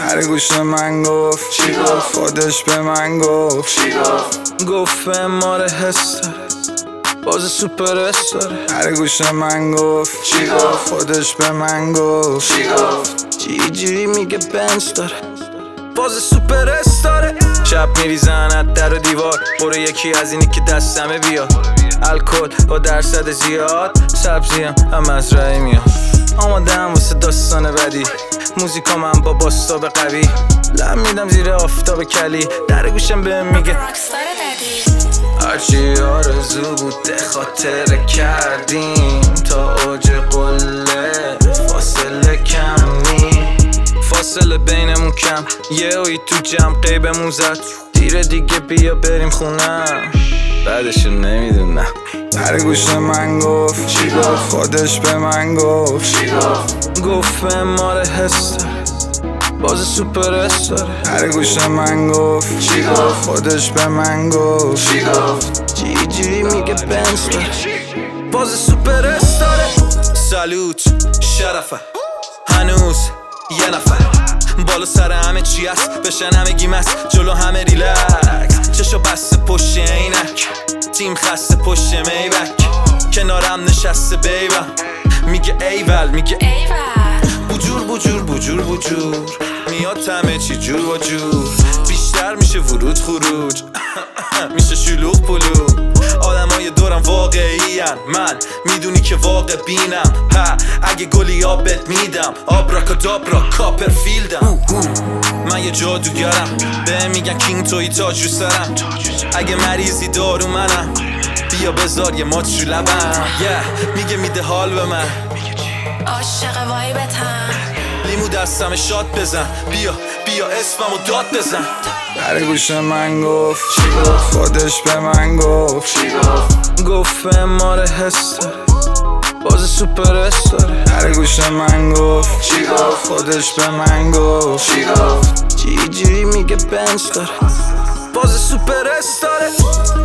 هر گوش من گفت چی گفت خودش به من گفت چی گفت ما رو حس داره باز سوپر استاره هر گوش من گفت چی گفت خودش به من گفت چی گفت جی میگه بنز داره باز سوپر استاره شب میریزن از در و دیوار برو یکی از اینی که دستمه بیاد الکل با درصد زیاد سبزیم هم از رای میاد آمادم واسه داستان بدی موزیکا من با باستاب قوی لم میدم زیر آفتاب کلی در گوشم بهم میگه هرچی آرزو بوده خاطره کردیم تا اوج قله فاصله کم نی فاصله بینمون کم یه اوی تو جمع قیبمون زد دیره دیگه بیا بریم خونم بعدشو نمیدونم در گوش من گفت چی گفت خودش به من گفت چی گفت ما رو حس داره باز سوپر استاره هر گوش من گفت چی گفت خودش به من گفت چی گفت جی میگه بنز داره باز سوپر استاره سالوت شرفه هنوز یه نفر بالا سر همه چی هست بشن همه گیم است جلو همه ریلکس چشو بسته پشت عینک تیم خسته پشت میبک کنارم نشسته بیبم میگه ایول میگه بجور بجور بجور بجور میاد همه چی جور و جور بیشتر میشه ورود خروج میشه شلوغ پلو آدمای دورم واقعی هن من میدونی که واقع بینم اگه گلی آبت میدم آبراکادابرا کاپرفیلدم من یه جادوگرم به میگن کینگ توی تاج رو سرم اگه مریضی دارو منم بیا بذار یه مات شو لبم میگه میده حال به من عاشق وایبتم لیمو دستم شات بزن بیا اسممو داد بزن در گوش من گفت چی گفت خودش به من گفت چی گفت ما رو حس داره باز سوپر استاره هر گوش من گفت چی گفت خودش به من گفت چی گفت جی میگه بنز داره باز سوپر استاره